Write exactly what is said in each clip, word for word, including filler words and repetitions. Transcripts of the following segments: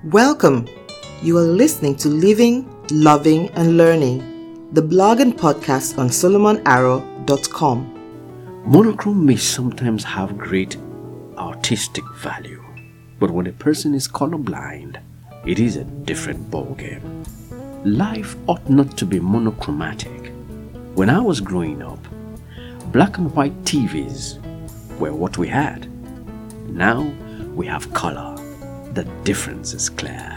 Welcome. You are listening to Living, Loving and Learning, the blog and podcast on solomon arrow dot com. Monochrome may sometimes have great artistic value, but when a person is colorblind, it is a different ballgame. Life ought not to be monochromatic. When I was growing up, black and white T Vs were what we had. Now we have color. The difference is clear.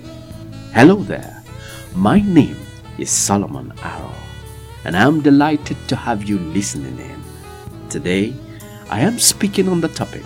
Hello there. My name is Solomon Arrow, and I'm delighted to have you listening in. Today, I am speaking on the topic,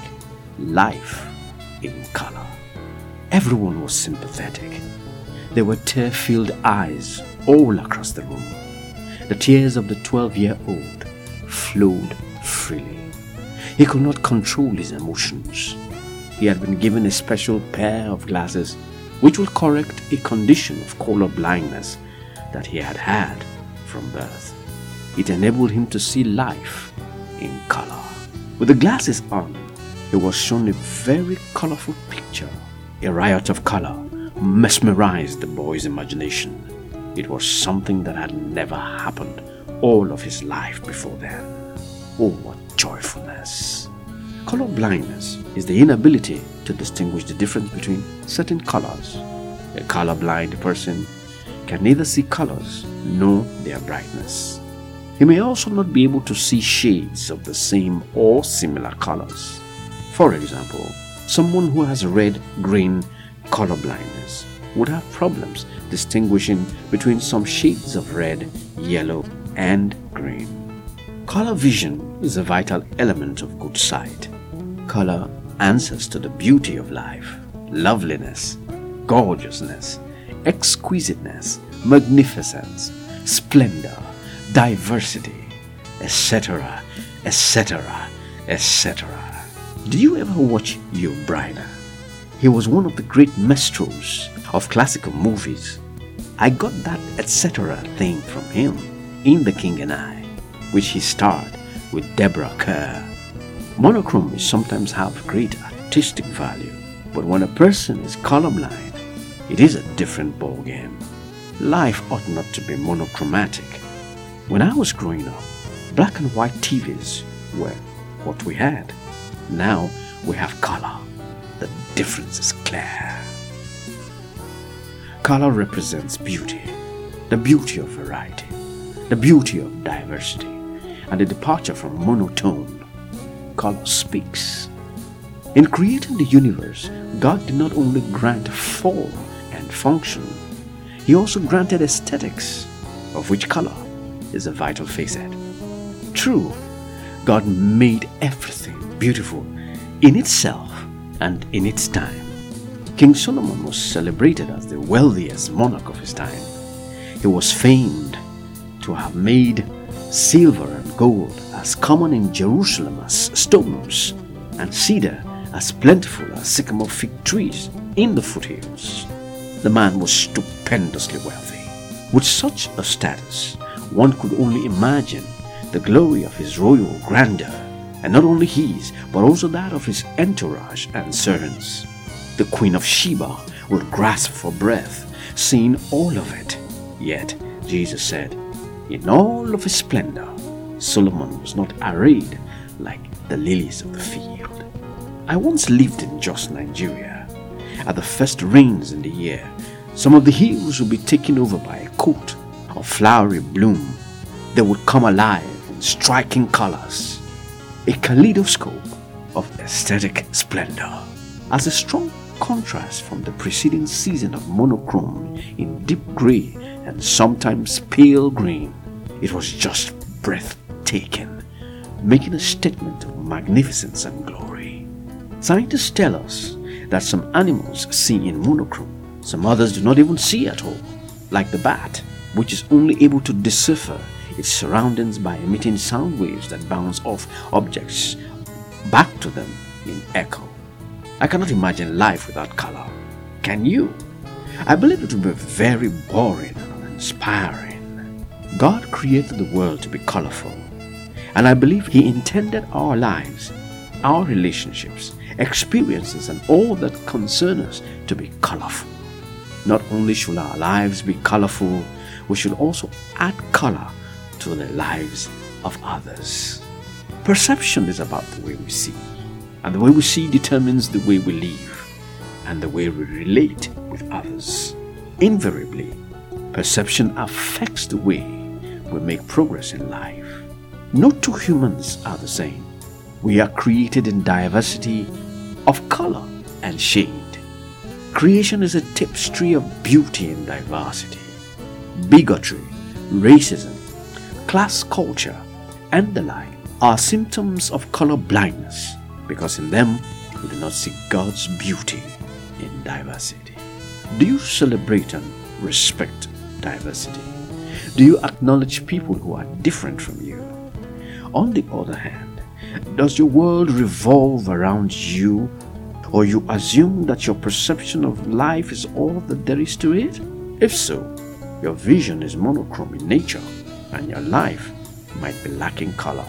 Life in Color. Everyone was sympathetic. There were tear-filled eyes all across the room. The tears of the twelve-year-old flowed freely. He could not control his emotions. He had been given a special pair of glasses which will correct a condition of color blindness that he had had from birth. It enabled him to see life in color. With the glasses on, he was shown a very colorful picture. A riot of color mesmerized the boy's imagination. It was something that had never happened all of his life before then. Oh, what joyfulness! Color blindness is the inability to distinguish the difference between certain colors. A colorblind person can neither see colors nor their brightness. He may also not be able to see shades of the same or similar colors. For example, someone who has red-green color blindness would have problems distinguishing between some shades of red, yellow, and green. Color vision is a vital element of good sight. Color answers to the beauty of life, loveliness, gorgeousness, exquisiteness, magnificence, splendor, diversity, et cetera, et cetera, et cetera. Did you ever watch Yul Brynner? He was one of the great minstrels of classical movies. I got that et cetera thing from him in The King and I, which he starred with Deborah Kerr. Monochrome sometimes have great artistic value, but when a person is colorblind, it is a different ballgame. Life ought not to be monochromatic. When I was growing up, black and white T Vs were what we had. Now we have color. The difference is clear. Color represents beauty, the beauty of variety, the beauty of diversity, and the departure from monotone. Color speaks. In creating the universe, God did not only grant form and function, He also granted aesthetics, of which color is a vital facet. True, God made everything beautiful in itself and in its time. King Solomon was celebrated as the wealthiest monarch of his time. He was famed to have made silver and gold as common in Jerusalem as stones, and cedar as plentiful as sycamore fig trees in the foothills. The man was stupendously wealthy. With such a status, one could only imagine the glory of his royal grandeur, and not only his, but also that of his entourage and servants. The Queen of Sheba would grasp for breath, seeing all of it. Yet, Jesus said, in all of his splendor, Solomon was not arrayed like the lilies of the field. I once lived in Jos, Nigeria. At the first rains in the year, some of the hills would be taken over by a coat of flowery bloom. They would come alive in striking colors, a kaleidoscope of aesthetic splendor. As a strong contrast from the preceding season of monochrome in deep gray and sometimes pale green, it was just breathtaking, making a statement of magnificence and glory. Scientists tell us that some animals see in monochrome, some others do not even see at all, like the bat, which is only able to decipher its surroundings by emitting sound waves that bounce off objects back to them in echo. I cannot imagine life without color. Can you? I believe it would be very boring and uninspiring. God created the world to be colorful, and I believe He intended our lives, our relationships, experiences, and all that concern us to be colorful. Not only should our lives be colorful, we should also add color to the lives of others. Perception is about the way we see, and the way we see determines the way we live and the way we relate with others. Invariably, perception affects the way we make progress in life. No two humans are the same. We are created in diversity of color and shade. Creation is a tapestry of beauty and diversity. Bigotry, racism, class culture, and the like are symptoms of color blindness, because in them we do not see God's beauty in diversity. Do you celebrate and respect diversity? Do you acknowledge people who are different from you? On the other hand, does your world revolve around you, or you assume that your perception of life is all that there is to it? If so, your vision is monochrome in nature, and your life might be lacking color.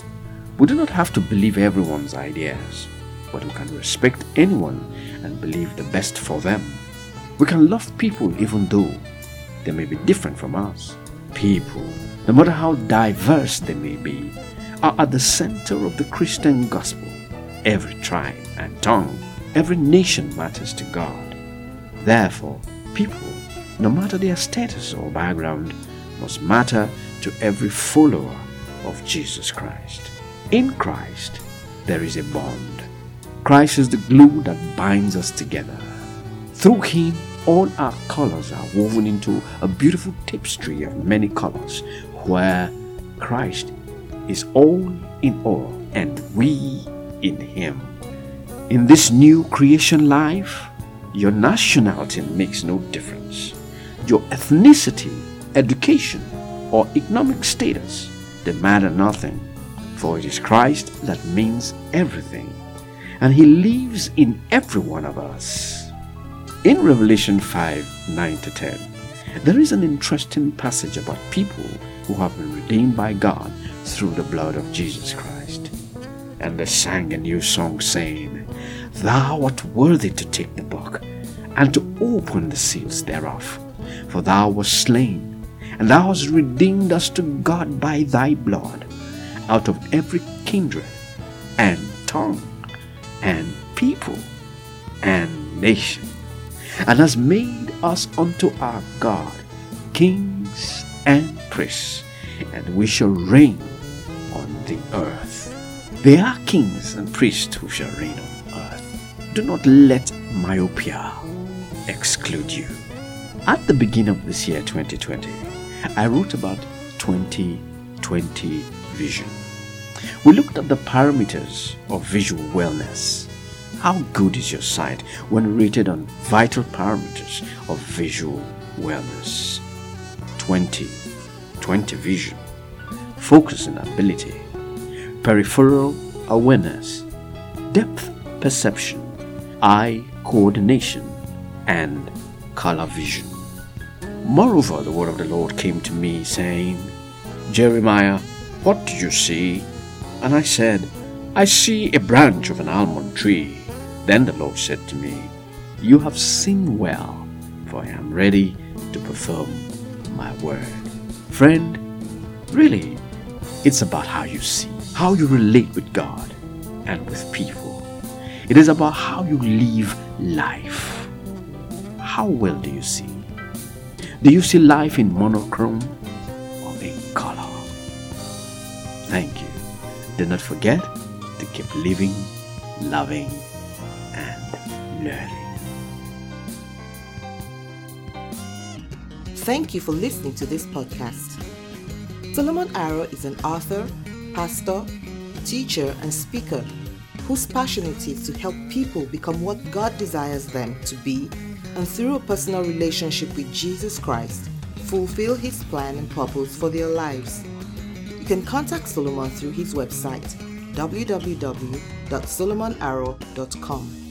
We do not have to believe everyone's ideas, but we can respect anyone and believe the best for them. We can love people even though they may be different from us. People, no matter how diverse they may be, are at the center of the Christian gospel. Every tribe and tongue, every nation matters to God. Therefore, people, no matter their status or background, must matter to every follower of Jesus Christ. In Christ, there is a bond. Christ is the glue that binds us together. Through Him, all our colors are woven into a beautiful tapestry of many colors, where Christ is all in all and we in Him. In this new creation life, your nationality makes no difference. Your ethnicity, education, or economic status, they matter nothing, for it is Christ that means everything, and He lives in every one of us. In Revelation five, nine to ten, there is an interesting passage about people who have been redeemed by God through the blood of Jesus Christ. And they sang a new song saying, Thou art worthy to take the book, and to open the seals thereof. For thou wast slain, and thou hast redeemed us to God by thy blood, out of every kindred, and tongue, and people, and nation, and hast made us unto our God kings and priests, and we shall reign on the earth. They are kings and priests who shall reign on earth. Do not let myopia exclude you. At the beginning of this year, twenty twenty, I wrote about twenty twenty vision. We looked at the parameters of visual wellness. How good is your sight when rated on vital parameters of visual wellness? twenty twenty vision, focus and ability, peripheral awareness, depth perception, eye coordination, and color vision. Moreover, the word of the Lord came to me, saying, Jeremiah, what do you see? And I said, I see a branch of an almond tree. Then the Lord said to me, You have seen well, for I am ready to perform my word. Friend, really, it's about how you see, how you relate with God and with people. It is about how you live life. How well do you see? Do you see life in monochrome or in color? Thank you. Do not forget to keep living, loving, and learning. Thank you for listening to this podcast. Solomon Arrow is an author, pastor, teacher, and speaker whose passion it is to help people become what God desires them to be, and through a personal relationship with Jesus Christ, fulfill His plan and purpose for their lives. You can contact Solomon through his website, w w w dot solomon arrow dot com.